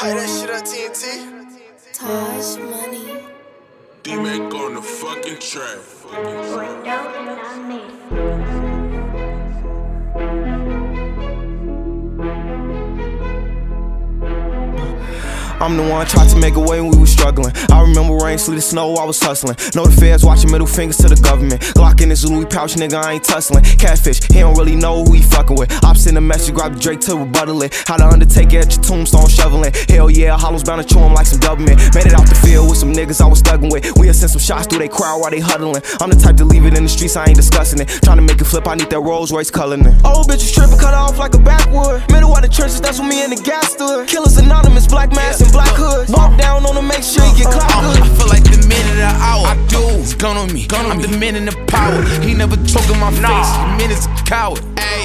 Play that shit on TNT. Taj Money. D-Mac on the fucking track. I'm the one tried to make a way when we was struggling. I remember rain, sleet, and snow, I was hustling. Know the feds watching, middle fingers to the government. Glock in his Louis pouch, nigga, I ain't tussling. Catfish, he don't really know who he fucking with. I send a message, grab the Drake to rebuttal it. How the Undertaker at your tombstone shoveling. Hell yeah, Hollow's bound to chew him like some government. Made it out the field with some niggas I was thugging with. We'll send some shots through they crowd while they huddling. I'm the type to leave it in the streets, I ain't discussing it. Trying to make it flip, I need that Rolls Royce coloring. Old bitches tripping, cut off like a backwood. Middle of the trenches, that's when me and the gas stood. Killers anonymous, black mask and black hood. Walk down on them, make sure you get clocked good. I feel like the man of the hour. I do. It's gun on me. I'm the man in the power. He never choke in my face. The man is a coward.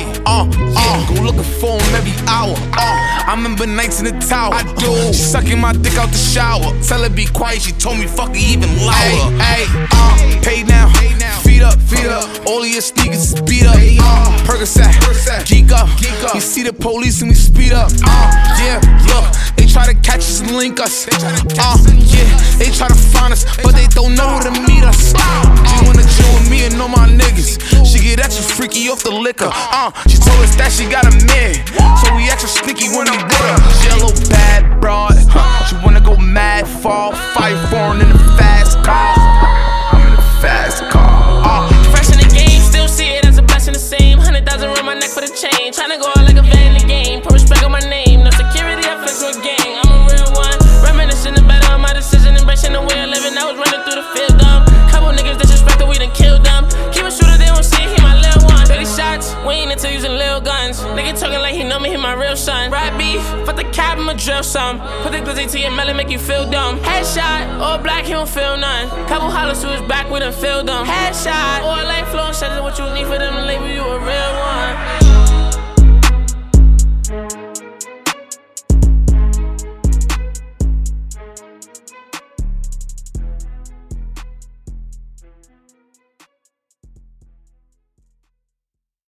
Go looking for him every hour. I remember nights in the tower. I do. She sucking my dick out the shower. Tell her be quiet. She told me fuck her even louder. Pay now. Feet up. All of your sneakers is beat up. Percocet. Geek up. You see the police and we speed up. Yeah, look. They try to catch us and link us. They try to find us, but they don't know where to meet us. She wanna chill with me and all my niggas. She get extra freaky off the liquor. She told us that she got a man, so we extra sneaky when we with her. She a little bad broad. She wanna go mad, fall, fight foreign in the fast car. I'm in the fast car. Fresh in the game, still see it as a blessing the same. 100,000 around my neck for the chain. Tryna go out like a vet in the game. Put respect on my name. No security, I flex with a gang. I'm a real one. Reminiscing the better on my decision. Embracing the way of living. I was running through the field dumb. Couple niggas disrespected, we done killed them. Keep a shooter, they won't see it, he my little one. 30 shots, we ain't into using little guns. Nigga talking like he know me, he my real son. Ride beef, fuck the cap, I'ma drill some. Put the glizzy to your melon, make you feel dumb. Headshot, all black, he don't feel none. Couple hollers to his back, we done filled them. Headshot, all light flowing, shut what you need for them to label you a real